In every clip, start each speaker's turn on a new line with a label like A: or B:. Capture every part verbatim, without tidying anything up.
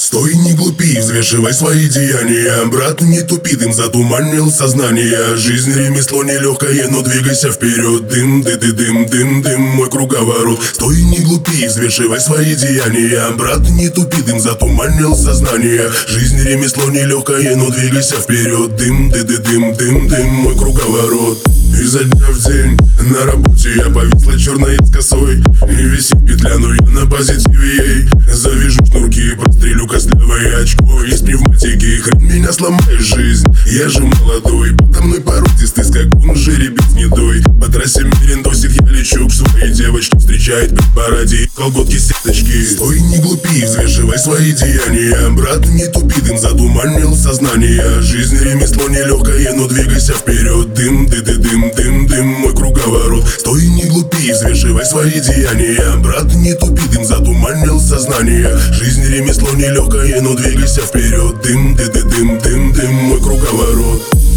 A: Стой, не глупи, взвешивай свои деяния. Брат, не тупи, дым затуманил сознание. Жизнь ремесло нелегкое, но двигайся вперед. Дым, ды ды дым, дым, дым, мой круговорот. Стой, не глупи, взвешивай свои деяния. Брат, не тупи, дым затуманил сознание. Жизнь ремесло нелегкое, но двигайся вперед. Дым, ды ды дым, дым, дым, мой круговорот. Изо дня в день на работе я повисла черной с косой. И висит петля, но я на позитиве ей. Завяжу шнурки, прострелю костлявое очко. Из пневматики хрен меня сломаешь, жизнь. Я же молодой, подо мной породистый скакун, жеребец гнедой. По трассе Мерендосик я лечу к своей девочке. Встречает при параде колготки сеточки. Стой, не глупи, взвешивай свои деяния. Брат, не тупи, дым затуманил сознание. Жизнь ремесло нелегкое, но двигайся вперед. Дым, ды ды дым, дым, дым, мой круговорот. Стой, не глупи, взвешивай свои деяния. Брат, не тупи, дым затуманил сознание. Жизнь ремесло нелегкое, но двигайся вперед. Дым, ды ды дым, дым, дым, мой круговорот.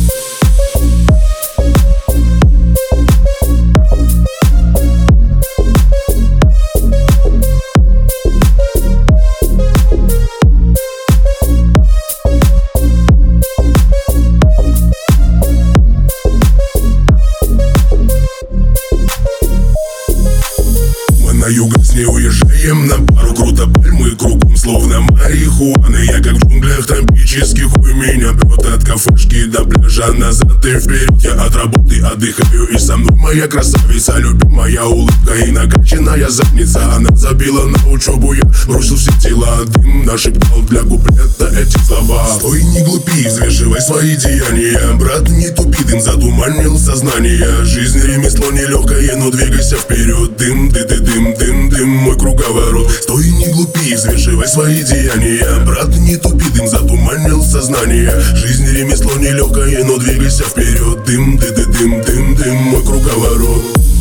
A: На юго с ней уезжаем на пару, круто пальмы кругом, словно марихуаны. Я как в джунглях тропических, хуй меня прет от кафешки до пляжа, назад и вперед. Я от работы отдыхаю, и со мной моя красавица, любимая улыбка и накачанная задница. Она забила на учебу, я бросил все дела, дым нашептал для куплета эти слова. Стой, не глупи, взвешивай свои деяния. Брат, не тупи, дым затуманил сознание. Жизнь ремесло нелегкое, но двигайся вперед. Дым, ды ды дым, дым, дым, мой круговорот. Стой, не глупи, взвешивай свои деяния. Брат, не тупи, дым затуманил сознание. Жизнь ремесло нелегкое, но двигайся вперед. Дым, ды ды дым, дым, дым, мой круговорот.